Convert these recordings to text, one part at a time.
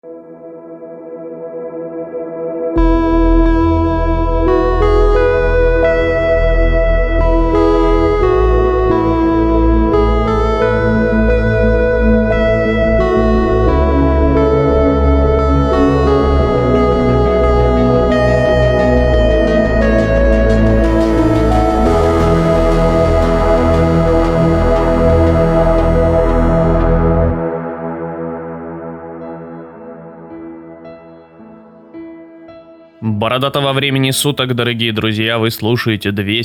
Бородатого времени суток, дорогие друзья, вы слушаете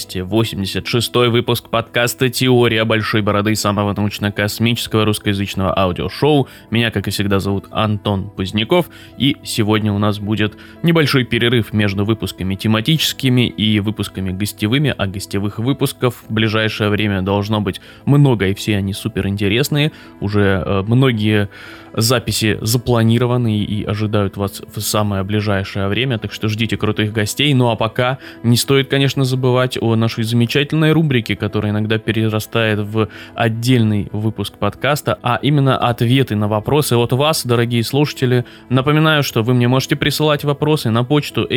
286-й выпуск подкаста «Теория большой бороды», самого научно-космического русскоязычного аудиошоу. Меня, как и всегда, зовут Антон Поздняков, и сегодня у нас будет небольшой перерыв между выпусками тематическими и выпусками гостевыми, а гостевых выпусков в ближайшее время должно быть много, и все они суперинтересные. Уже многие записи запланированы и ожидают вас в самое ближайшее время, так что ждите крутых гостей. Ну а пока не стоит, конечно, забывать о нашей замечательной рубрике, которая иногда перерастает в отдельный выпуск подкаста, а именно ответы на вопросы от вас, дорогие слушатели. Напоминаю, что вы мне можете присылать вопросы на почту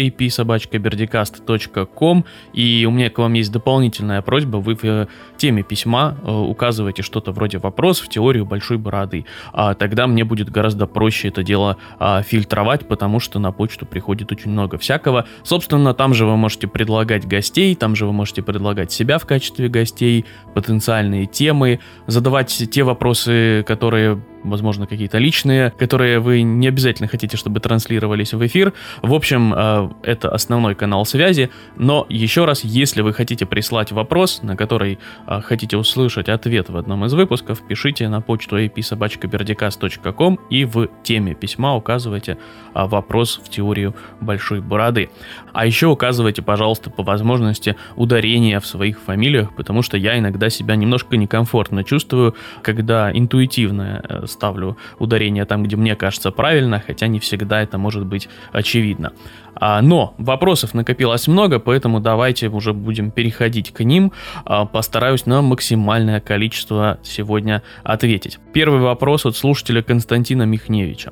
ap@berdicast.com, и у меня к вам есть дополнительная просьба: вы в теме письма указываете что-то вроде «вопрос в теорию большой бороды», а тогда мне будет гораздо проще это дело фильтровать, потому что на почту приходит очень много всякого. Собственно, там же вы можете предлагать гостей, там же вы можете предлагать себя в качестве гостей, потенциальные темы, задавать те вопросы, которые, возможно, какие-то личные, которые вы не обязательно хотите, чтобы транслировались в эфир. В общем, это основной канал связи. Но еще раз, если вы хотите прислать вопрос, на который хотите услышать ответ в одном из выпусков, пишите на почту ap@berdicast.com и в теме письма указывайте вопрос в теорию большой бороды. А еще указывайте, пожалуйста, по возможности ударения в своих фамилиях, потому что я иногда себя немножко некомфортно чувствую, когда интуитивно ставлю ударение там, где мне кажется правильно, хотя не всегда это может быть очевидно. Но вопросов накопилось много, поэтому давайте уже будем переходить к ним. Постараюсь на максимальное количество сегодня ответить. Первый вопрос от слушателя Константина Михневича.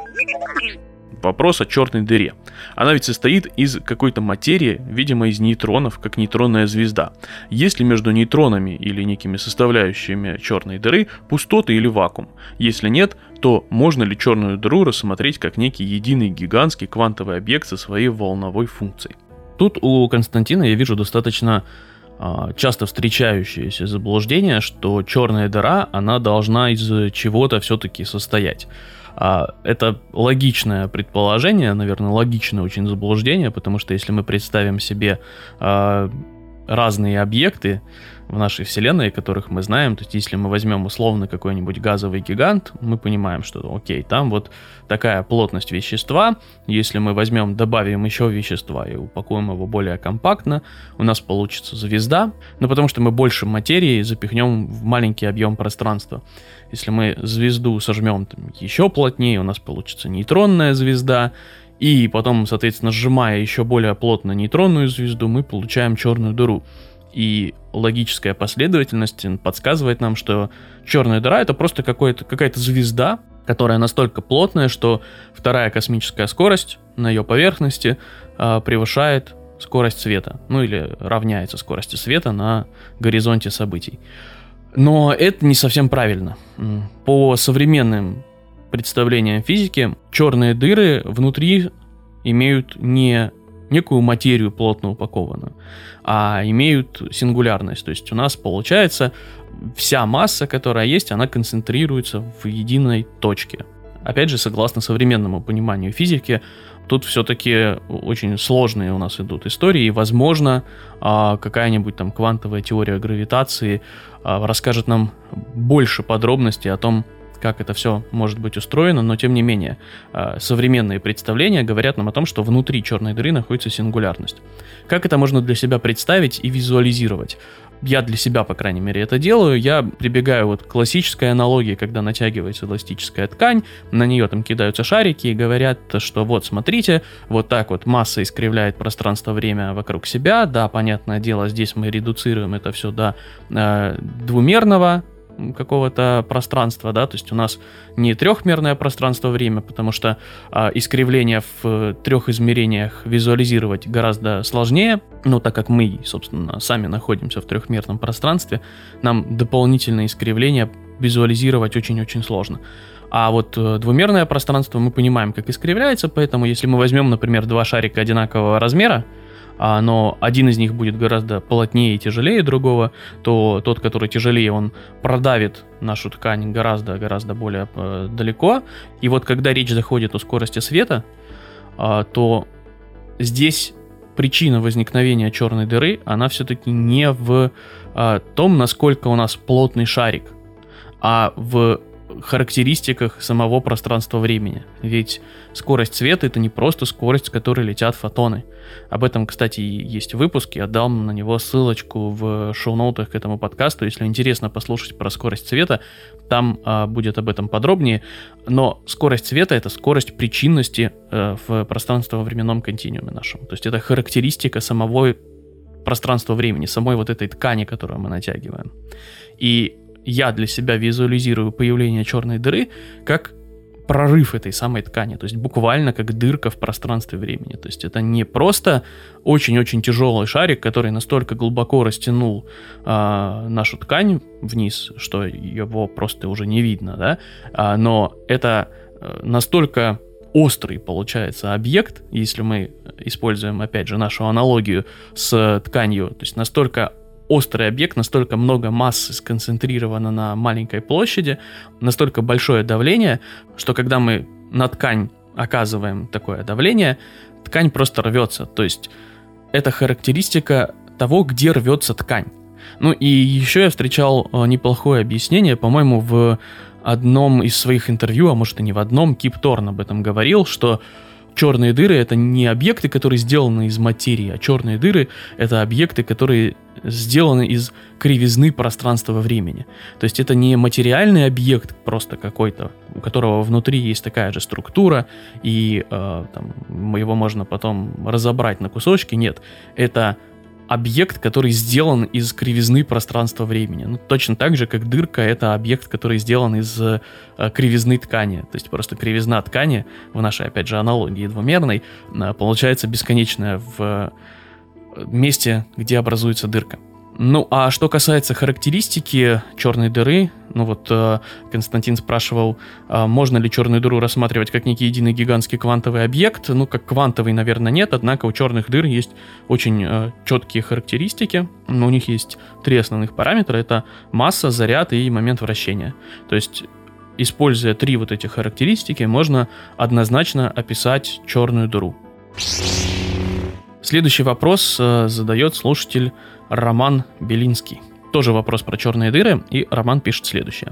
Вопрос о черной дыре. Она ведь состоит из какой-то материи, видимо, из нейтронов, как нейтронная звезда. Есть ли между нейтронами или некими составляющими черной дыры пустоты или вакуум? Если нет, то можно ли черную дыру рассмотреть как некий единый гигантский квантовый объект со своей волновой функцией? Тут у Константина я вижу достаточно часто встречающееся заблуждение, что черная дыра, она должна из чего-то все-таки состоять. Это логичное предположение, наверное, логичное очень заблуждение, потому что если мы представим себе разные объекты в нашей Вселенной, которых мы знаем, то есть если мы возьмем условно какой-нибудь газовый гигант, мы понимаем, что окей, там вот такая плотность вещества, если мы возьмем, добавим еще вещества и упакуем его более компактно, у нас получится звезда, потому что мы больше материи запихнем в маленький объем пространства. Если мы звезду сожмем еще плотнее, у нас получится нейтронная звезда, и потом, соответственно, сжимая еще более плотно нейтронную звезду, мы получаем черную дыру. И логическая последовательность подсказывает нам, что черная дыра — это просто какая-то звезда, которая настолько плотная, что вторая космическая скорость на ее поверхности превышает скорость света, или равняется скорости света на горизонте событий. Но это не совсем правильно. По современным представлениям физики, черные дыры внутри имеют не некую материю плотно упакованную, а имеют сингулярность. То есть у нас получается вся масса, которая есть, она концентрируется в единой точке. Опять же, согласно современному пониманию физики, тут все-таки очень сложные у нас идут истории, и, возможно, какая-нибудь там квантовая теория гравитации расскажет нам больше подробностей о том, как это все может быть устроено, но тем не менее современные представления говорят нам о том, что внутри черной дыры находится сингулярность. Как это можно для себя представить и визуализировать? Я для себя, по крайней мере, это делаю. Я прибегаю к классической аналогии, когда натягивается эластическая ткань, на нее там кидаются шарики и говорят, что вот смотрите, вот так вот масса искривляет пространство-время вокруг себя. Да, понятное дело, здесь мы редуцируем это все до двумерного какого-то пространства, да, то есть у нас не трехмерное пространство-время, потому что искривление в трех измерениях визуализировать гораздо сложнее, но так как мы, собственно, сами находимся в трехмерном пространстве, нам дополнительные искривления визуализировать очень-очень сложно. А вот двумерное пространство мы понимаем, как искривляется, поэтому если мы возьмем, например, два шарика одинакового размера, но один из них будет гораздо плотнее и тяжелее другого, то тот, который тяжелее, он продавит нашу ткань гораздо более далеко. И вот когда речь заходит о скорости света, то здесь причина возникновения черной дыры, она все-таки не в том, насколько у нас плотный шарик, а в характеристиках самого пространства-времени. Ведь скорость света — это не просто скорость, с которой летят фотоны. Об этом, кстати, есть выпуск, я дам на него ссылочку в шоу-ноутах к этому подкасту. Если интересно послушать про скорость света, там будет об этом подробнее. Но скорость света — это скорость причинности в пространственно-временном континууме нашем. То есть это характеристика самого пространства-времени, самой вот этой ткани, которую мы натягиваем. И я для себя визуализирую появление черной дыры как прорыв этой самой ткани, то есть буквально как дырка в пространстве времени. То есть это не просто очень-очень тяжелый шарик, который настолько глубоко растянул нашу ткань вниз, что его просто уже не видно, да? Но это настолько острый получается объект, если мы используем, опять же, нашу аналогию с тканью, то есть настолько острый объект, настолько много массы сконцентрировано на маленькой площади, настолько большое давление, что когда мы на ткань оказываем такое давление, ткань просто рвется. То есть это характеристика того, где рвется ткань. Ну и еще я встречал неплохое объяснение, по-моему, в одном из своих интервью, а может и не в одном, Кип Торн об этом говорил, что черные дыры — это не объекты, которые сделаны из материи, а черные дыры — это объекты, которые сделаны из кривизны пространства во времени. То есть это не материальный объект просто какой-то, у которого внутри есть такая же структура, и его можно потом разобрать на кусочки. Нет, это объект, который сделан из кривизны пространства-времени. Ну, точно так же, как дырка — это объект, который сделан из кривизны ткани. То есть просто кривизна ткани, в нашей, опять же, аналогии двумерной, получается бесконечная в месте, где образуется дырка. Ну, а что касается характеристики черной дыры, ну вот Константин спрашивал, можно ли черную дыру рассматривать как некий единый гигантский квантовый объект. Ну, как квантовый, наверное, нет, однако у черных дыр есть очень четкие характеристики. У них есть 3 основных параметра: это масса, заряд и момент вращения. То есть, используя 3 вот эти характеристики, можно однозначно описать черную дыру. Следующий вопрос задает слушатель Роман Белинский. Тоже вопрос про черные дыры, и Роман пишет следующее.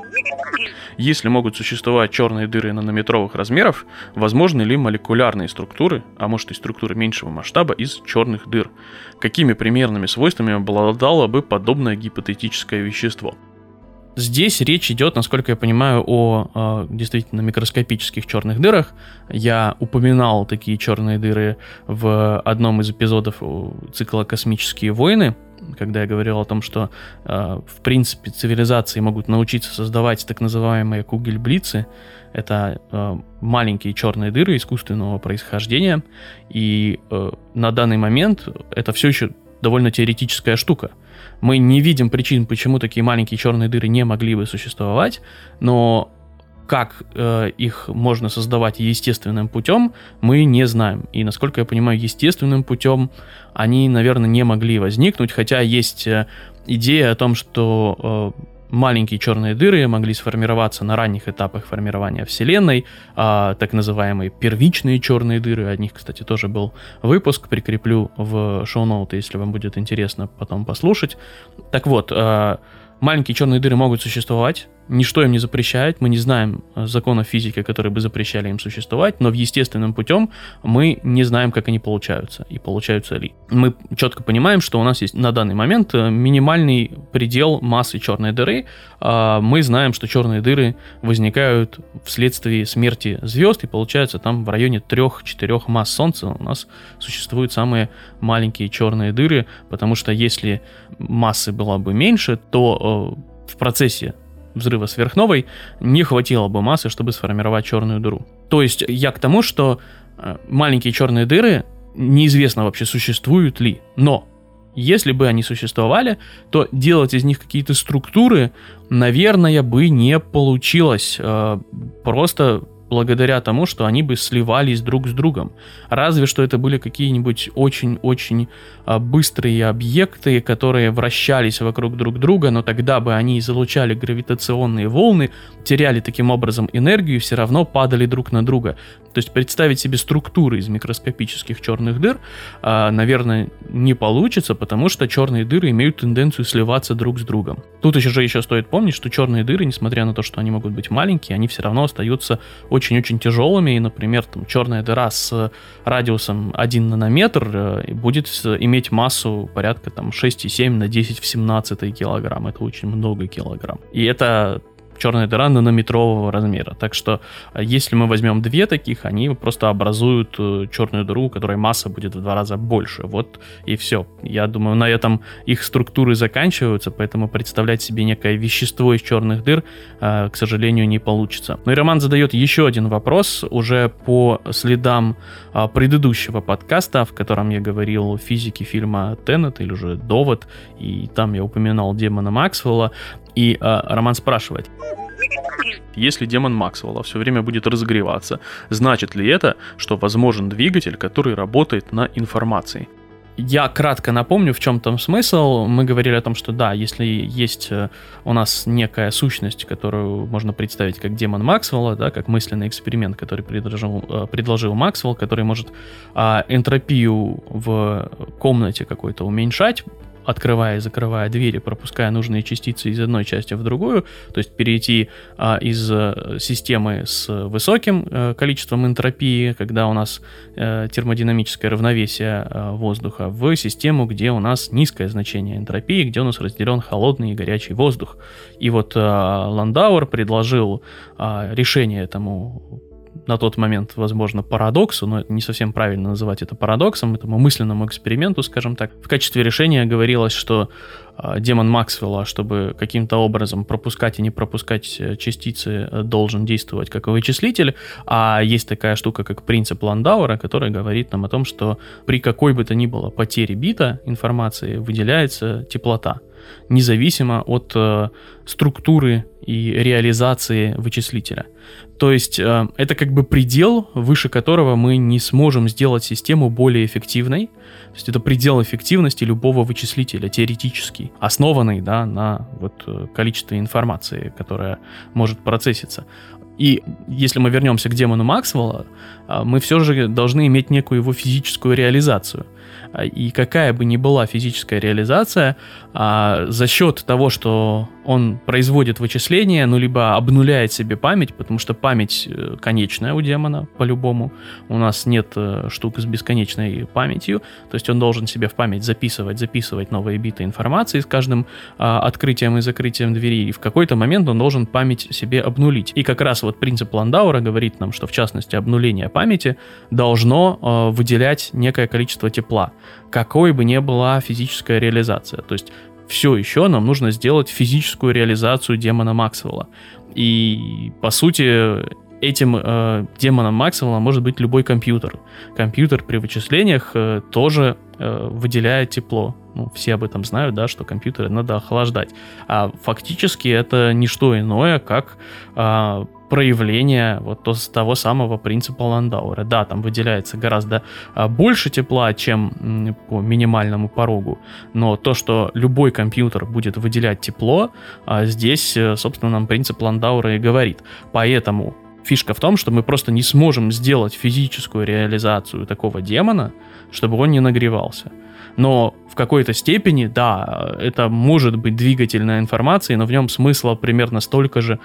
Если могут существовать черные дыры нанометровых размеров, возможны ли молекулярные структуры, а может и структуры меньшего масштаба, из черных дыр? Какими примерными свойствами обладало бы подобное гипотетическое вещество? Здесь речь идет, насколько я понимаю, о действительно микроскопических черных дырах. Я упоминал такие черные дыры в одном из эпизодов цикла «Космические войны», когда я говорил о том, что в принципе цивилизации могут научиться создавать так называемые кугельблицы. Это маленькие черные дыры искусственного происхождения. И на данный момент это все еще довольно теоретическая штука. Мы не видим причин, почему такие маленькие черные дыры не могли бы существовать, но как их можно создавать естественным путем, мы не знаем. И, насколько я понимаю, естественным путем они, наверное, не могли возникнуть, хотя есть идея о том, что маленькие черные дыры могли сформироваться на ранних этапах формирования Вселенной, так называемые первичные черные дыры. О них, кстати, тоже был выпуск, прикреплю в шоу-ноуты, если вам будет интересно потом послушать. Так вот, маленькие черные дыры могут существовать, ничто им не запрещает, мы не знаем законов физики, которые бы запрещали им существовать, но в естественном путем мы не знаем, как они получаются и получаются ли. Мы четко понимаем, что у нас есть на данный момент минимальный предел массы черной дыры. Мы знаем, что черные дыры возникают вследствие смерти звезд, и получается там в районе 3-4 масс Солнца у нас существуют самые маленькие черные дыры, потому что если массы была бы меньше, то в процессе взрыва сверхновой не хватило бы массы, чтобы сформировать черную дыру. То есть я к тому, что маленькие черные дыры неизвестно вообще, существуют ли, но если бы они существовали, то делать из них какие-то структуры, наверное, бы не получилось. Просто благодаря тому, что они бы сливались друг с другом. Разве что это были какие-нибудь очень-очень быстрые объекты, которые вращались вокруг друг друга, но тогда бы они излучали гравитационные волны, теряли таким образом энергию и все равно падали друг на друга. То есть представить себе структуры из микроскопических черных дыр, наверное, не получится, потому что черные дыры имеют тенденцию сливаться друг с другом. Тут еще стоит помнить, что черные дыры, несмотря на то, что они могут быть маленькие, они все равно остаются очень-очень тяжелыми. И, например, там, черная дыра с радиусом 1 нанометр будет иметь массу порядка там, 6,7 на 10 в 17 килограмм. Это очень много килограмм. И это черная дыра нанометрового размера. Так что, если мы возьмем две таких, они просто образуют черную дыру, у которой масса будет в 2 раза больше. Вот и все. Я думаю, на этом их структуры заканчиваются, поэтому представлять себе некое вещество из черных дыр, к сожалению, не получится. Ну и Роман задает еще один вопрос, уже по следам предыдущего подкаста, в котором я говорил о физике фильма «Теннет» или уже «Довод», и там я упоминал демона Максвелла. И Роман спрашивает: если демон Максвелла все время будет разогреваться, значит ли это, что возможен двигатель, который работает на информации? Я кратко напомню, в чем там смысл. Мы говорили о том, что да, если есть у нас некая сущность, которую можно представить как демон Максвелла, да, как мысленный эксперимент, который предложил Максвелл, который может энтропию в комнате какой-то уменьшать, открывая и закрывая двери, пропуская нужные частицы из одной части в другую, то есть перейти из системы с высоким количеством энтропии, когда у нас термодинамическое равновесие воздуха, в систему, где у нас низкое значение энтропии, где у нас разделен холодный и горячий воздух. И вот Ландауэр предложил решение этому на тот момент, возможно, парадоксу, но не совсем правильно называть это парадоксом, этому мысленному эксперименту, скажем так. В качестве решения говорилось, что демон Максвелла, чтобы каким-то образом пропускать и не пропускать частицы, должен действовать как вычислитель, а есть такая штука, как принцип Ландауэра, который говорит нам о том, что при какой бы то ни было потере бита информации выделяется теплота, независимо от структуры и реализации вычислителя. То есть это как бы предел, выше которого мы не сможем сделать систему более эффективной. То есть это предел эффективности любого вычислителя, теоретический, основанный, да, на вот количестве информации, которая может процесситься. И если мы вернемся к демону Максвелла, мы все же должны иметь некую его физическую реализацию. И какая бы ни была физическая реализация, за счет того, что он производит вычисления, ну, либо обнуляет себе память, потому что память конечная у демона, по-любому. У нас нет штук с бесконечной памятью, то есть он должен себе в память записывать новые биты информации с каждым открытием и закрытием двери, и в какой-то момент он должен память себе обнулить. И как раз вот принцип Ландауэра говорит нам, что в частности обнуление памяти должно выделять некое количество тепла, какой бы ни была физическая реализация. То есть все еще нам нужно сделать физическую реализацию демона Максвелла. И, по сути, этим демоном Максвелла может быть любой компьютер. Компьютер при вычислениях тоже выделяет тепло. Ну, все об этом знают, да, что компьютеры надо охлаждать. А фактически это не что иное, как проявление вот того самого принципа Ландауэра. Да, там выделяется гораздо больше тепла, чем по минимальному порогу, но то, что любой компьютер будет выделять тепло, здесь, собственно, нам принцип Ландауэра и говорит. Поэтому фишка в том, что мы просто не сможем сделать физическую реализацию такого демона, чтобы он не нагревался. Но в какой-то степени, да, это может быть двигательная информация, но в нем смысла примерно столько же,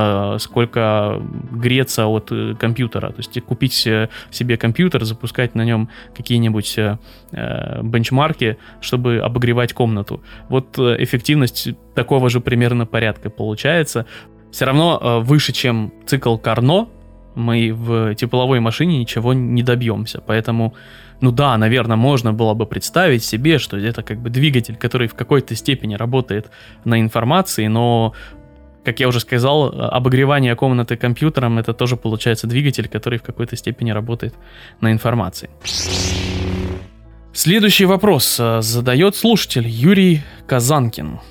сколько греться от компьютера. То есть купить себе компьютер, запускать на нем какие-нибудь бенчмарки, чтобы обогревать комнату. Вот эффективность такого же примерно порядка получается. Все равно выше, чем цикл Карно, мы в тепловой машине ничего не добьемся. Поэтому, ну да, наверное, можно было бы представить себе, что это как бы двигатель, который в какой-то степени работает на информации, но, как я уже сказал, обогревание комнаты компьютером — это тоже получается двигатель, который в какой-то степени работает на информации. Следующий вопрос задает слушатель Юрий Казанкин.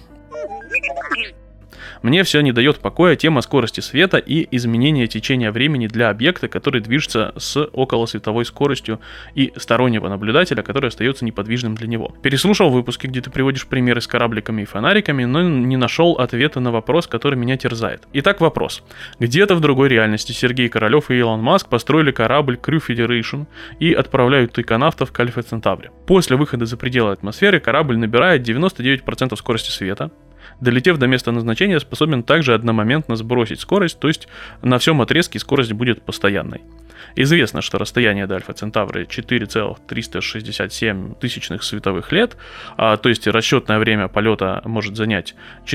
Мне все не дает покоя тема скорости света и изменения течения времени для объекта, который движется с околосветовой скоростью, и стороннего наблюдателя, который остается неподвижным для него. Переслушал выпуски, где ты приводишь примеры с корабликами и фонариками, но не нашел ответа на вопрос, который меня терзает. Итак, вопрос. Где-то в другой реальности Сергей Королев и Илон Маск построили корабль Crew Federation и отправляют тайконавтов к Альфа Центавре. После выхода за пределы атмосферы корабль набирает 99% скорости света. Долетев до места назначения, способен также одномоментно сбросить скорость, то есть на всем отрезке скорость будет постоянной. Известно, что расстояние до Альфа Центавры 4,367 тысячных световых лет, то есть расчетное время полета может занять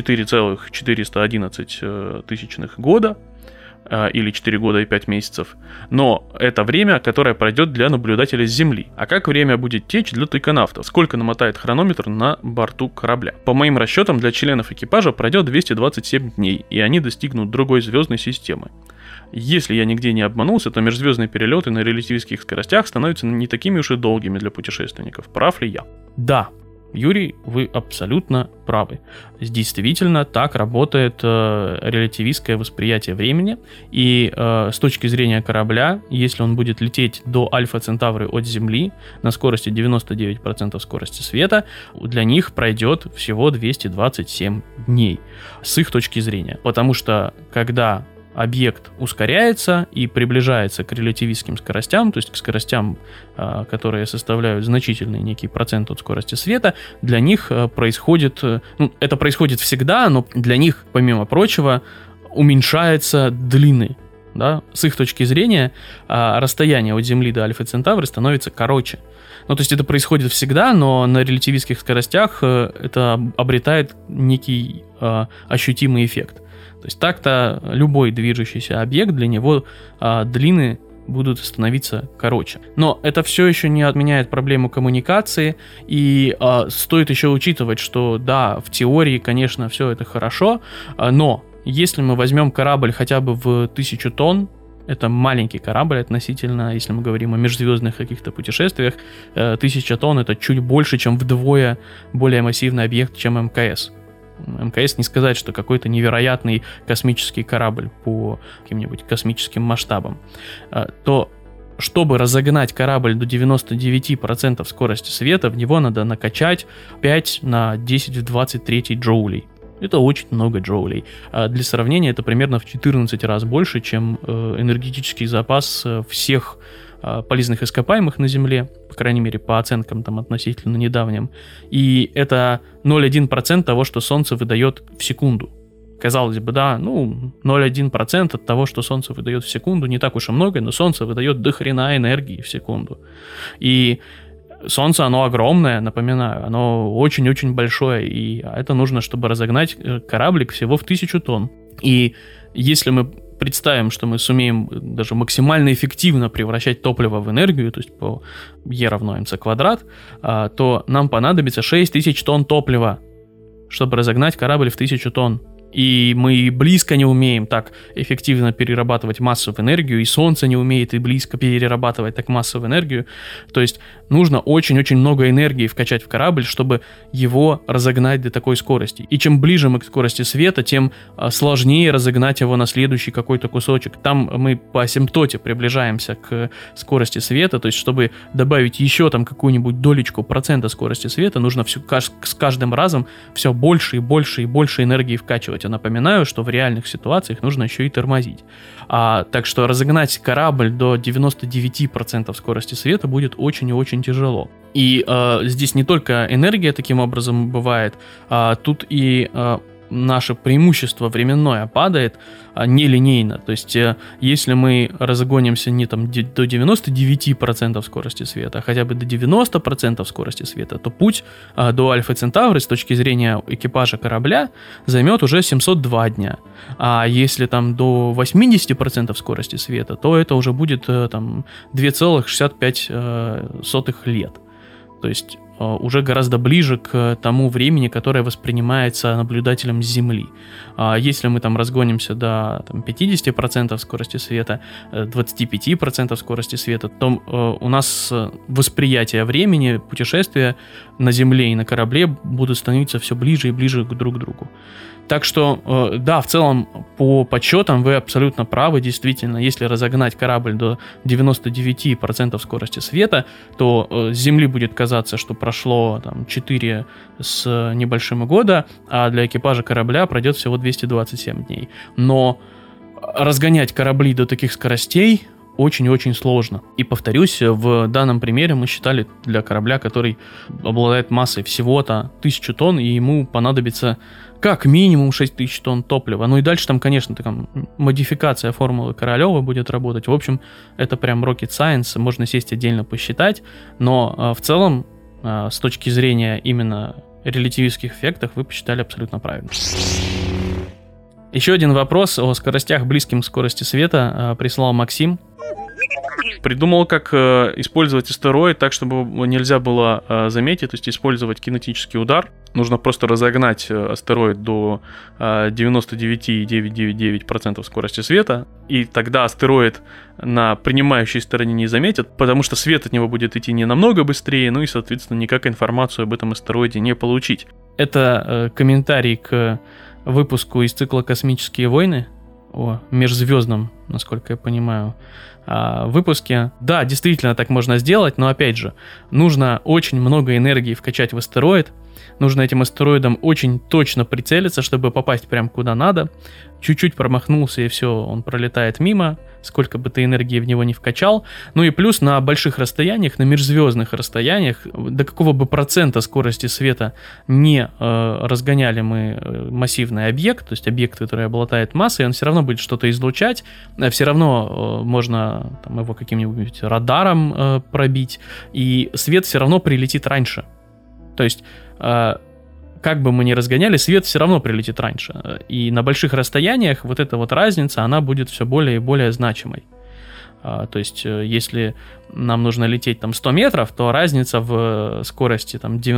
4,411 тысячных года, или 4 года и 5 месяцев, но это время, которое пройдет для наблюдателя с Земли. А как время будет течь для тайконавтов? Сколько намотает хронометр на борту корабля? По моим расчетам, для членов экипажа пройдет 227 дней, и они достигнут другой звездной системы. Если я нигде не обманулся, то межзвездные перелеты на релятивистских скоростях становятся не такими уж и долгими для путешественников. Прав ли я? Да. Юрий, вы абсолютно правы. Действительно, так работает релятивистское восприятие времени. И с точки зрения корабля, если он будет лететь до Альфа Центавры от Земли на скорости 99% скорости света, для них пройдет всего 227 дней с их точки зрения. Потому что когда объект ускоряется и приближается к релятивистским скоростям, то есть к скоростям, которые составляют значительный некий процент от скорости света, для них происходит, это происходит всегда, но для них, помимо прочего, уменьшаются длины. Да? С их точки зрения, расстояние от Земли до Альфа Центавры становится короче. Ну, то есть это происходит всегда, но на релятивистских скоростях это обретает некий ощутимый эффект. То есть так-то любой движущийся объект, для него длины будут становиться короче. Но это все еще не отменяет проблему коммуникации, и стоит еще учитывать, что да, в теории, конечно, все это хорошо, но если мы возьмем корабль хотя бы в 1000 тонн, это маленький корабль относительно, если мы говорим о межзвездных каких-то путешествиях, 1000 тонн — это чуть больше, чем вдвое более массивный объект, чем МКС. МКС не сказать, что какой-то невероятный космический корабль по каким-нибудь космическим масштабам, то чтобы разогнать корабль до 99% скорости света, в него надо накачать 5 на 10 в 23 джоулей. Это очень много джоулей. Для сравнения, это примерно в 14 раз больше, чем энергетический запас всех полезных ископаемых на Земле, по крайней мере, по оценкам там относительно недавним. И это 0,1% того, что Солнце выдает в секунду. Казалось бы, да, 0,1% от того, что Солнце выдает в секунду, не так уж и много, но Солнце выдает до хрена энергии в секунду. И Солнце, оно огромное, напоминаю, оно очень-очень большое, и это нужно, чтобы разогнать кораблик всего в 1000 тонн. И если мы представим, что мы сумеем даже максимально эффективно превращать топливо в энергию, то есть по E равно mc квадрат, то нам понадобится 6000 тонн топлива, чтобы разогнать корабль в 1000 тонн. И мы близко не умеем так эффективно перерабатывать массу в энергию, и Солнце не умеет и близко перерабатывать так массу в энергию. То есть нужно очень-очень много энергии вкачать в корабль, чтобы его разогнать до такой скорости. И чем ближе мы к скорости света, тем сложнее разогнать его на следующий какой-то кусочек. Там мы по асимптоте приближаемся к скорости света, то есть чтобы добавить еще там какую-нибудь долечку процента скорости света, нужно с каждым разом все больше и больше и больше энергии вкачивать. Я напоминаю, что в реальных ситуациях нужно еще и тормозить. Так что разогнать корабль до 99% скорости света будет очень и очень тяжело. И здесь не только энергия таким образом бывает, тут и наше преимущество временное падает нелинейно. То есть, если мы разгонимся не там до 99% скорости света, а хотя бы до 90% скорости света, то путь до Альфа Центавры с точки зрения экипажа корабля займет уже 702 дня. А если там до 80% скорости света, то это уже будет там 2,65 лет. То есть уже гораздо ближе к тому времени, которое воспринимается наблюдателем с Земли. Если мы там разгонимся до 50% скорости света, 25% скорости света, то у нас восприятие времени, путешествия на Земле и на корабле будут становиться все ближе и ближе друг к другу. Так что, да, в целом, по подсчетам вы абсолютно правы. Действительно, если разогнать корабль до 99% скорости света, то с Земли будет казаться, что прошло 4 с небольшим года, а для экипажа корабля пройдет всего 227 дней. Но разгонять корабли до таких скоростей очень-очень сложно. И повторюсь, в данном примере мы считали для корабля, который обладает массой всего-то 1000 тонн, и ему понадобится как минимум 6000 тонн топлива. Ну и дальше там, конечно, модификация формулы Королева будет работать. В общем, это прям rocket science, можно сесть отдельно посчитать, но в целом, с точки зрения именно релятивистских эффектов, вы посчитали абсолютно правильно. Еще один вопрос о скоростях, близким к скорости света, прислал Максим. Придумал, как использовать астероид так, чтобы нельзя было заметить, то есть использовать кинетический удар. Нужно просто разогнать астероид до 99,999% скорости света, и тогда астероид на принимающей стороне не заметят, потому что свет от него будет идти не намного быстрее, ну и, соответственно, никак информацию об этом астероиде не получить. Это комментарий к выпуску из цикла «Космические войны», о межзвездном, насколько я понимаю, выпуске. Да, действительно так можно сделать, но опять же, нужно очень много энергии вкачать в астероид, нужно этим астероидом очень точно прицелиться, чтобы попасть прям куда надо. Чуть-чуть промахнулся, и все, он пролетает мимо, сколько бы ты энергии в него не вкачал. Ну и плюс на больших расстояниях, на межзвездных расстояниях, до какого бы процента скорости света не разгоняли мы массивный объект, то есть объект, который обладает массой, он все равно будет что-то излучать, все равно можно его каким-нибудь радаром пробить, и свет все равно прилетит раньше. То есть как бы мы ни разгоняли, свет все равно прилетит раньше. И на больших расстояниях вот эта вот разница, она будет все более и более значимой. То есть, если нам нужно лететь 100 метров, то разница в скорости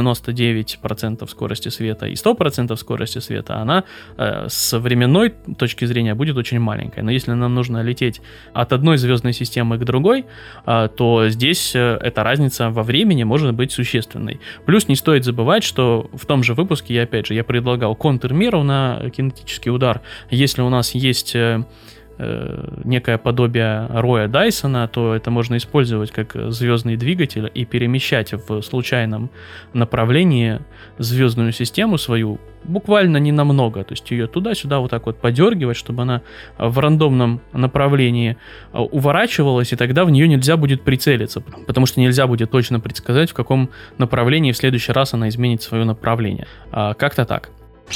99% скорости света и 100% скорости света, она с временной точки зрения будет очень маленькая. Но если нам нужно лететь от одной звездной системы к другой, то здесь эта разница во времени может быть существенной. Плюс не стоит забывать, что в том же выпуске, я предлагал контрмеру на кинетический удар. Если у нас есть некое подобие роя Дайсона, то это можно использовать как звездный двигатель и перемещать в случайном направлении звездную систему свою буквально ненамного, то есть ее туда-сюда вот так вот подергивать, чтобы она в рандомном направлении уворачивалась, и тогда в нее нельзя будет прицелиться, потому что нельзя будет точно предсказать, в каком направлении в следующий раз она изменит свое направление. Как-то так.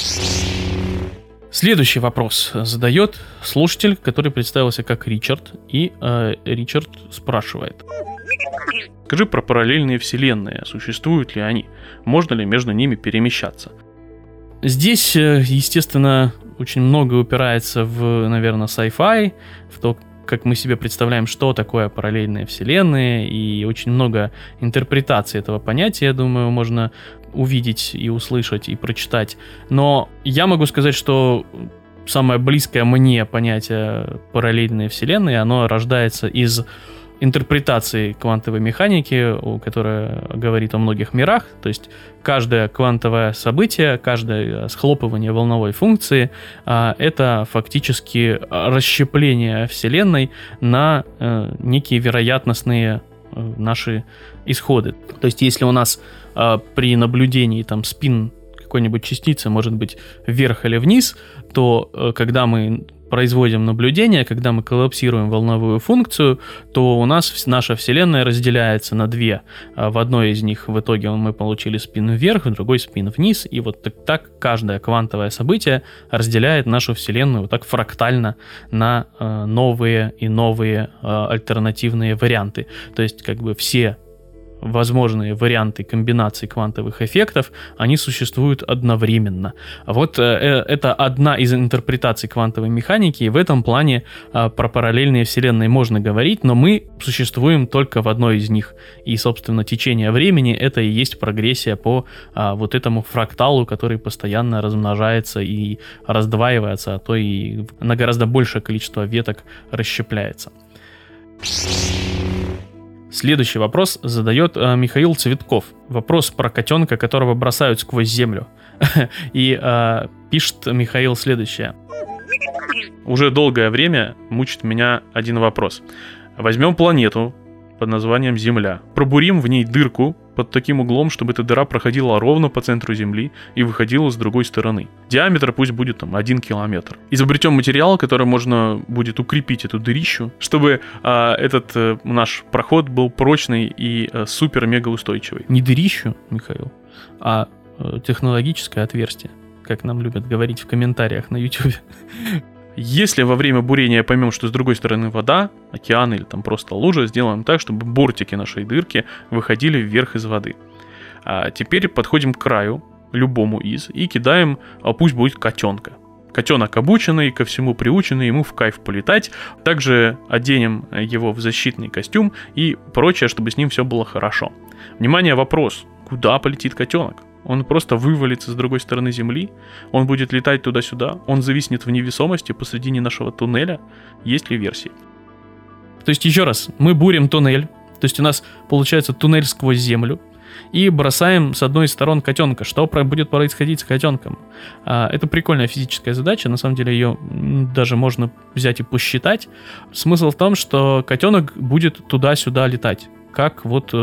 Следующий вопрос задает слушатель, который представился как Ричард, и Ричард спрашивает. Скажи про параллельные вселенные, существуют ли они? Можно ли между ними перемещаться? Здесь, естественно, очень много упирается в, наверное, sci-fi, в то, как мы себе представляем, что такое параллельные вселенные, и очень много интерпретаций этого понятия, я думаю, можно увидеть и услышать, и прочитать. Но я могу сказать, что самое близкое мне понятие параллельной вселенной, оно рождается из интерпретации квантовой механики, которая говорит о многих мирах. То есть каждое квантовое событие, каждое схлопывание волновой функции это фактически расщепление Вселенной на некие вероятностные наши исходы. То есть если у нас при наблюдении спин какой-нибудь частицы может быть вверх или вниз, то когда мы производим наблюдение, когда мы коллапсируем волновую функцию, то у нас наша Вселенная разделяется на две. В одной из них в итоге мы получили спин вверх, в другой спин вниз, и вот так каждое квантовое событие разделяет нашу Вселенную вот так фрактально на новые и новые альтернативные варианты. То есть как бы все возможные варианты комбинаций квантовых эффектов, они существуют одновременно. Вот это одна из интерпретаций квантовой механики, и в этом плане про параллельные вселенные можно говорить, но мы существуем только в одной из них. И, собственно, течение времени — это и есть прогрессия по вот этому фракталу, который постоянно размножается и раздваивается, а то и на гораздо большее количество веток расщепляется. Следующий вопрос задает Михаил Цветков. Вопрос про котенка, которого бросают сквозь землю. И пишет Михаил следующее. Уже долгое время мучит меня один вопрос. Возьмем планету под названием Земля, пробурим в ней дырку под таким углом, чтобы эта дыра проходила ровно по центру Земли и выходила с другой стороны. Диаметр пусть будет там 1 километр. Изобретем материал, который можно будет укрепить эту дырищу, чтобы этот наш проход был прочный и супер-мега устойчивый. Не дырищу, Михаил, а технологическое отверстие, как нам любят говорить в комментариях на YouTube. Если во время бурения поймем, что с другой стороны вода, океан или там просто лужа, сделаем так, чтобы бортики нашей дырки выходили вверх из воды. А теперь подходим к краю, любому из, и кидаем, пусть будет котенка. Котенок обученный, ко всему приученный, ему в кайф полетать. Также оденем его в защитный костюм и прочее, чтобы с ним все было хорошо. Внимание, вопрос. Куда полетит котенок? Он просто вывалится с другой стороны Земли, он будет летать туда-сюда, он зависнет в невесомости посредине нашего туннеля. Есть ли версии? То есть, еще раз, мы бурим туннель, то есть у нас получается туннель сквозь Землю, и бросаем с одной из сторон котенка. Что будет происходить с котенком? Это прикольная физическая задача, на самом деле ее даже можно взять и посчитать. Смысл в том, что котенок будет туда-сюда летать, как вот...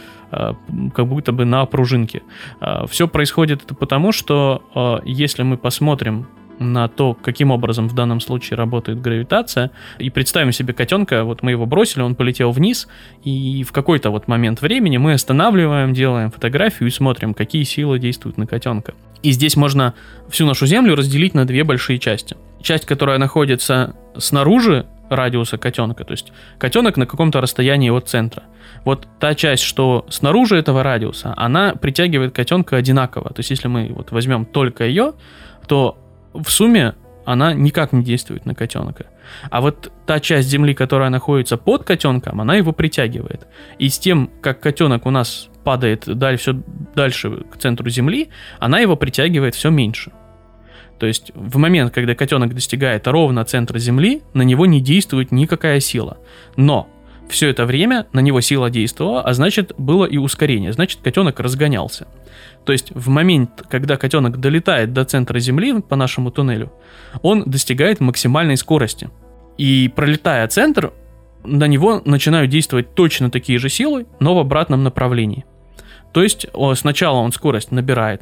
как будто бы на пружинке. Все происходит это потому, что если мы посмотрим на то, каким образом в данном случае работает гравитация, и представим себе котенка, вот мы его бросили, он полетел вниз, и в какой-то вот момент времени мы останавливаем, делаем фотографию и смотрим, какие силы действуют на котенка. И здесь можно всю нашу Землю разделить на две большие части. Часть, которая находится снаружи радиуса котенка, то есть котенок на каком-то расстоянии от центра. Вот та часть, что снаружи этого радиуса, она притягивает котенка одинаково. То есть если мы вот возьмем только ее, то в сумме она никак не действует на котенка. А вот та часть Земли, которая находится под котенком, она его притягивает. И с тем, как котенок у нас падает все дальше к центру Земли, она его притягивает все меньше. То есть в момент, когда котенок достигает ровно центра Земли, на него не действует никакая сила. Но все это время на него сила действовала, а значит было и ускорение, значит котенок разгонялся. То есть в момент, когда котенок долетает до центра Земли по нашему туннелю, он достигает максимальной скорости. И пролетая центр, на него начинают действовать точно такие же силы, но в обратном направлении. То есть сначала он скорость набирает,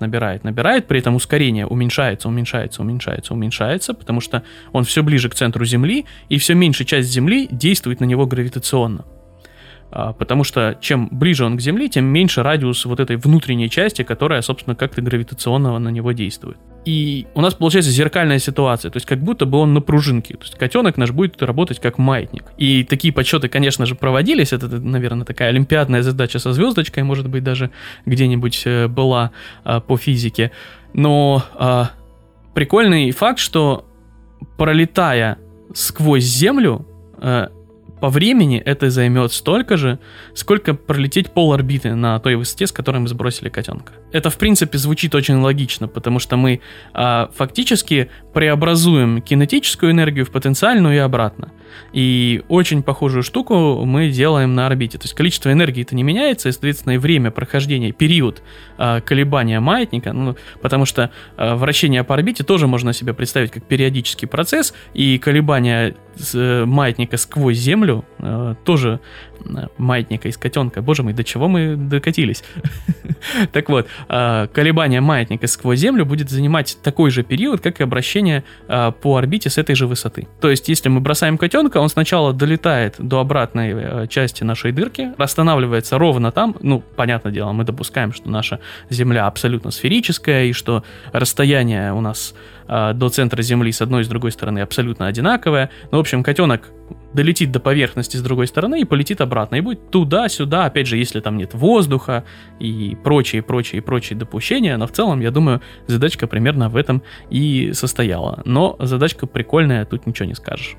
при этом ускорение уменьшается, потому что он все ближе к центру Земли, и все меньшая часть Земли действует на него гравитационно. Потому что чем ближе он к Земле, тем меньше радиус вот этой внутренней части, которая, собственно, как-то гравитационно на него действует. И у нас получается зеркальная ситуация, то есть как будто бы он на пружинке. То есть котенок наш будет работать как маятник. И такие подсчеты, конечно же, проводились. Это, наверное, такая олимпиадная задача со звездочкой, может быть, даже где-нибудь была по физике. Но прикольный факт, что пролетая сквозь Землю, по времени это займет столько же, сколько пролететь полорбиты на той высоте, с которой мы сбросили котенка. Это, в принципе, звучит очень логично, потому что мы фактически преобразуем кинетическую энергию в потенциальную и обратно. И очень похожую штуку мы делаем на орбите. То есть количество энергии-то не меняется, и, соответственно, и время прохождения, период колебания маятника, потому что вращение по орбите тоже можно себе представить как периодический процесс, и колебания маятника сквозь Землю, тоже маятника из котенка. Боже мой, до чего мы докатились? Так вот, колебание маятника сквозь Землю будет занимать такой же период, как и обращение по орбите с этой же высоты. То есть, если мы бросаем котенка, он сначала долетает до обратной части нашей дырки, останавливается ровно там. Ну, понятное дело, мы допускаем, что наша Земля абсолютно сферическая, и что расстояние у нас до центра Земли с одной и с другой стороны абсолютно одинаковое. Ну, в общем, котенок долетит до поверхности с другой стороны и полетит обратно. И будет туда-сюда, опять же, если там нет воздуха и прочие допущения. Но в целом, я думаю, задачка примерно в этом и состояла. Но задачка прикольная, тут ничего не скажешь.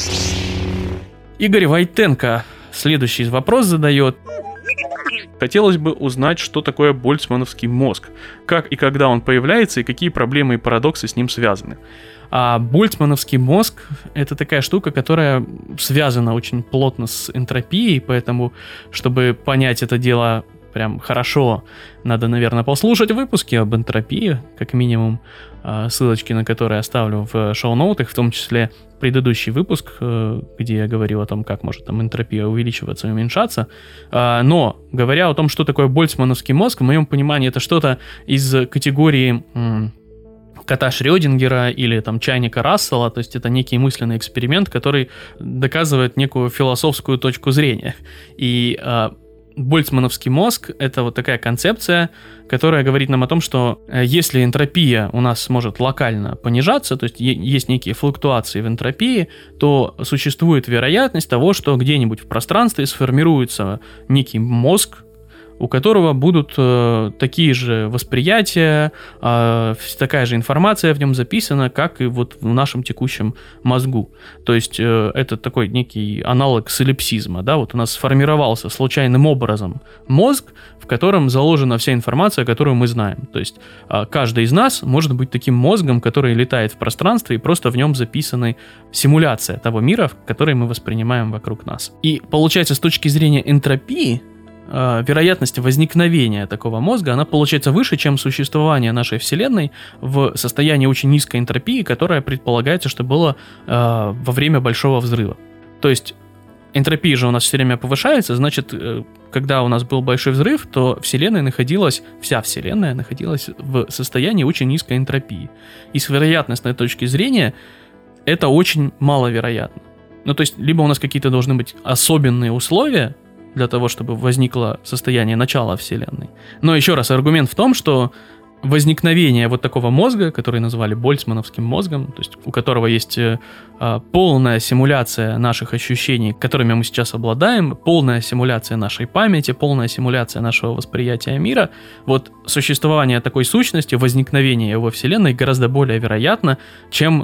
Игорь Войтенко следующий вопрос задает. Хотелось бы узнать, что такое больцмановский мозг, как и когда он появляется, и какие проблемы и парадоксы с ним связаны. А больцмановский мозг — это такая штука, которая связана очень плотно с энтропией, поэтому, чтобы понять это дело прям хорошо, надо, наверное, послушать выпуски об энтропии, как минимум, ссылочки на которые оставлю в шоу-ноутах, в том числе предыдущий выпуск, где я говорил о том, как может там энтропия увеличиваться и уменьшаться. Но, говоря о том, что такое больцмановский мозг, в моем понимании это что-то из категории кота Шрёдингера или там чайника Рассела, то есть это некий мысленный эксперимент, который доказывает некую философскую точку зрения. И больцмановский мозг — это вот такая концепция, которая говорит нам о том, что если энтропия у нас может локально понижаться, то есть есть некие флуктуации в энтропии, то существует вероятность того, что где-нибудь в пространстве сформируется некий мозг, у которого будут такие же восприятия, такая же информация в нем записана, как и вот в нашем текущем мозгу. То есть это такой некий аналог солипсизма. Да? Вот у нас сформировался случайным образом мозг, в котором заложена вся информация, которую мы знаем. То есть каждый из нас может быть таким мозгом, который летает в пространстве, и просто в нем записана симуляция того мира, который мы воспринимаем вокруг нас. И получается, с точки зрения энтропии, вероятность возникновения такого мозга, она получается выше, чем существование нашей Вселенной в состоянии очень низкой энтропии, которая предполагается, что было во время Большого взрыва. То есть энтропия же у нас все время повышается, значит, когда у нас был Большой взрыв, то вся Вселенная находилась в состоянии очень низкой энтропии. И с вероятностной точки зрения это очень маловероятно. Ну, то есть, либо у нас какие-то должны быть особенные условия для того, чтобы возникло состояние начала Вселенной. Но еще раз, аргумент в том, что возникновение вот такого мозга, который назвали больцмановским мозгом, то есть у которого есть полная симуляция наших ощущений, которыми мы сейчас обладаем, полная симуляция нашей памяти, полная симуляция нашего восприятия мира, вот существование такой сущности, возникновение его Вселенной гораздо более вероятно, чем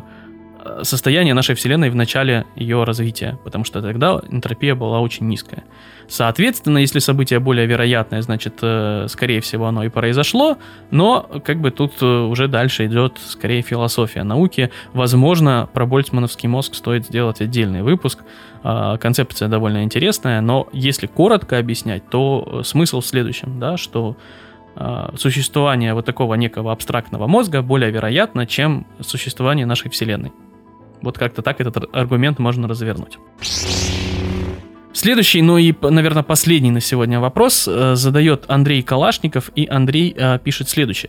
состояние нашей Вселенной в начале ее развития, потому что тогда энтропия была очень низкая. Соответственно, если событие более вероятное, значит, скорее всего, оно и произошло, но как бы тут уже дальше идет скорее философия науки. Возможно, про больцмановский мозг стоит сделать отдельный выпуск. Концепция довольно интересная, но если коротко объяснять, то смысл в следующем, да, что существование вот такого некого абстрактного мозга более вероятно, чем существование нашей Вселенной. Вот как-то так этот аргумент можно развернуть. Следующий, ну и, наверное, последний на сегодня вопрос задает Андрей Калашников, и Андрей пишет следующее.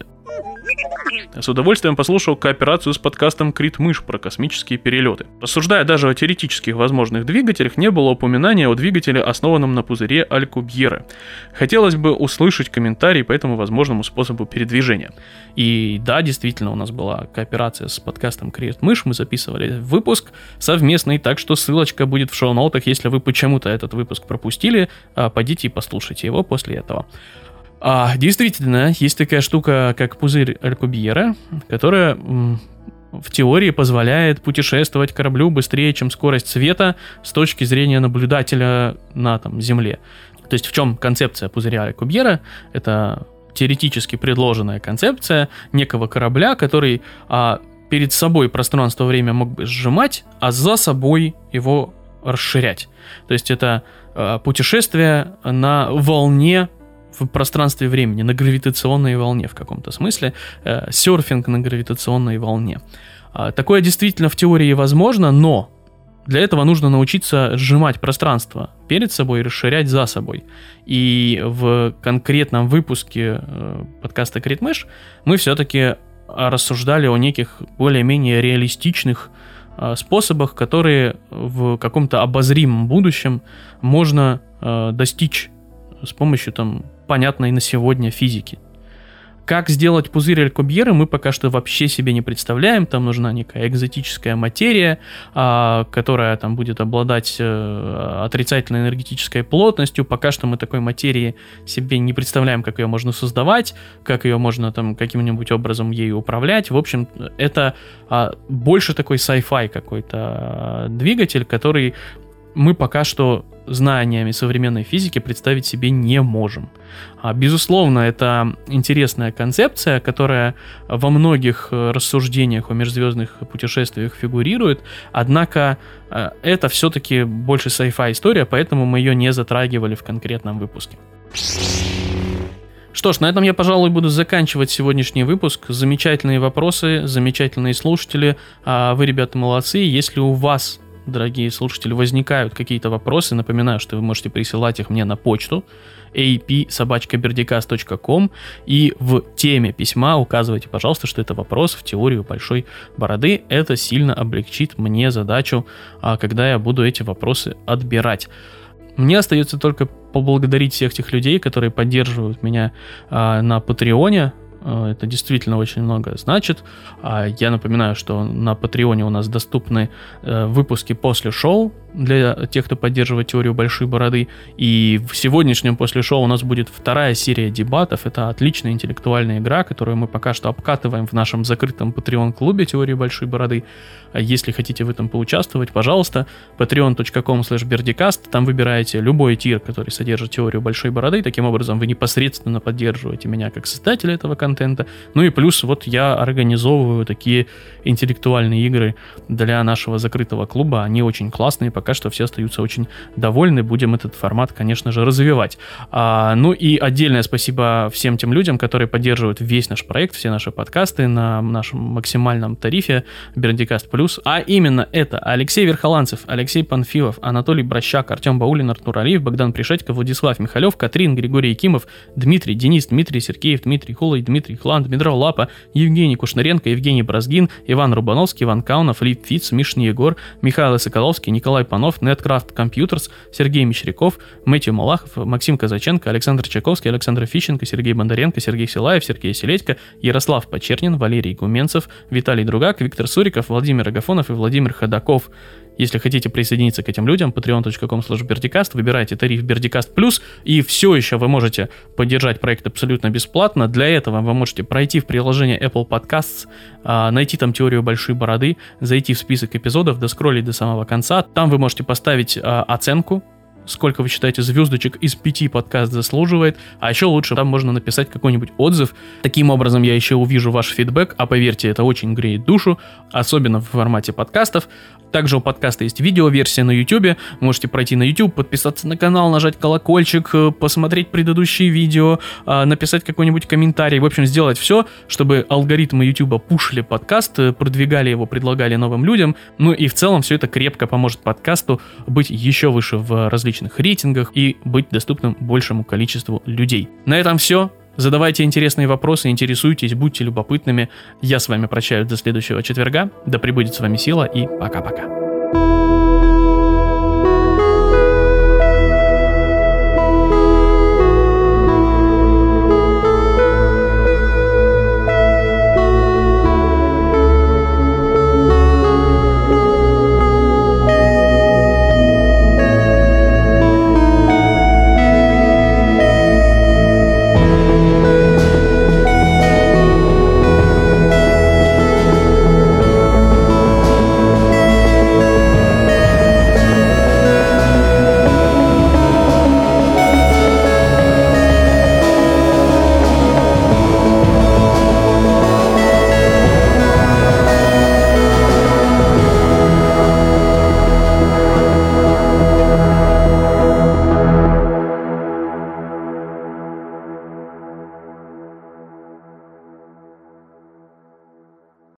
С удовольствием послушал кооперацию с подкастом «Крит-мышь» про космические перелеты. Рассуждая даже о теоретических возможных двигателях, не было упоминания о двигателе, основанном на пузыре Алькубьерре. Хотелось бы услышать комментарий по этому возможному способу передвижения. И да, действительно, у нас была кооперация с подкастом «Крит-мышь», мы записывали выпуск совместный, так что ссылочка будет в шоу-ноутах, если вы почему-то этот выпуск пропустили, пойдите и послушайте его после этого. Действительно, есть такая штука, как пузырь Алькубьерре, которая в теории позволяет путешествовать кораблю быстрее, чем скорость света с точки зрения наблюдателя на Земле. То есть в чем концепция пузыря Алькубьерре? Это теоретически предложенная концепция некого корабля, который перед собой пространство-время мог бы сжимать, а за собой его расширять. То есть это путешествие на волне в пространстве времени, на гравитационной волне в каком-то смысле, серфинг на гравитационной волне. Такое действительно в теории возможно, но Для этого нужно научиться сжимать пространство перед собой и расширять за собой. И в конкретном выпуске подкаста Crit Mesh мы все-таки рассуждали о неких более-менее реалистичных способах, которые в каком-то обозримом будущем можно достичь с помощью понятной на сегодня физики. Как сделать пузырь Алькубьерра, мы пока что вообще себе не представляем. Там нужна некая экзотическая материя, которая будет обладать отрицательной энергетической плотностью. Пока что мы такой материи себе не представляем, как ее можно создавать, как ее можно каким-нибудь образом ею управлять. В общем, это больше такой sci-fi какой-то двигатель, который мы пока что знаниями современной физики представить себе не можем. Безусловно, это интересная концепция, которая во многих рассуждениях о межзвездных путешествиях фигурирует, однако это все-таки больше sci-fi история, поэтому мы ее не затрагивали в конкретном выпуске. Что ж, на этом я, пожалуй, буду заканчивать сегодняшний выпуск. Замечательные вопросы, замечательные слушатели. Вы, ребята, молодцы. Если у вас, дорогие слушатели, возникают какие-то вопросы, напоминаю, что вы можете присылать их мне на почту ap@berdicast.com, и в теме письма указывайте, пожалуйста, что это вопрос в теорию большой бороды. Это сильно облегчит мне задачу, когда я буду эти вопросы отбирать. Мне остается только поблагодарить всех тех людей, которые поддерживают меня на Патреоне. Это действительно очень много значит. Я напоминаю, что на Патреоне у нас доступны выпуски после шоу для тех, кто поддерживает теорию большой бороды. И в сегодняшнем после шоу у нас будет вторая серия дебатов. Это отличная интеллектуальная игра, которую мы пока что обкатываем в нашем закрытом Patreon-клубе теории большой бороды. Если хотите в этом поучаствовать, пожалуйста, patreon.com/berdicast. Там выбираете любой тир, который содержит теорию большой бороды. Таким образом, вы непосредственно поддерживаете меня как создателя этого контента. Ну и плюс я организовываю такие интеллектуальные игры для нашего закрытого клуба. Они очень классные, пока что все остаются очень довольны. Будем этот формат, конечно же, развивать. Ну и отдельное спасибо всем тем людям, которые поддерживают весь наш проект, все наши подкасты на нашем максимальном тарифе Бердикаст Плюс. А именно это Алексей Верхоланцев, Алексей Панфилов, Анатолий Брощак, Артем Баулин, Артур Алиев, Богдан Пришедько, Владислав Михалев, Катрин, Григорий Якимов, Дмитрий, Денис, Дмитрий Сергеев, Дмитрий Холой, Дмитрий Хлан, Дмитрий Лапа, Евгений Кушнаренко, Евгений Бразгин, Иван Рубановский, Иван Каунов, Лип Фиц, Мишни Егор, Михаил Соколовский, Николай Панов, Netcraft Computers, Сергей Мещеряков, Мэтью Малахов, Максим Казаченко, Александр Чаковский, Александр Фищенко, Сергей Бондаренко, Сергей Силаев, Сергей Селедько, Ярослав Почернин, Валерий Гуменцев, Виталий Другак, Виктор Суриков, Владимир Агафонов и Владимир Ходаков. Если хотите присоединиться к этим людям, patreon.com/berdicast, выбирайте тариф Berdicast Plus, и все еще вы можете поддержать проект абсолютно бесплатно. Для этого вы можете пройти в приложение Apple Podcasts, найти там теорию большой бороды, зайти в список эпизодов, доскроллить до самого конца. Там вы можете поставить оценку, сколько вы считаете звездочек из 5 подкаст заслуживает, а еще лучше там можно написать какой-нибудь отзыв. Таким образом я еще увижу ваш фидбэк, а поверьте, это очень греет душу, особенно в формате подкастов. Также у подкаста есть видеоверсия на YouTube, можете пройти на YouTube, подписаться на канал, нажать колокольчик, посмотреть предыдущие видео, написать какой-нибудь комментарий, в общем, сделать все, чтобы алгоритмы YouTube пушили подкаст, продвигали его, предлагали новым людям, ну и в целом все это крепко поможет подкасту быть еще выше в различных рейтингах и быть доступным большему количеству людей. На этом все. Задавайте интересные вопросы, интересуйтесь, будьте любопытными. Я с вами прощаюсь до следующего четверга. Да пребудет с вами сила и пока-пока.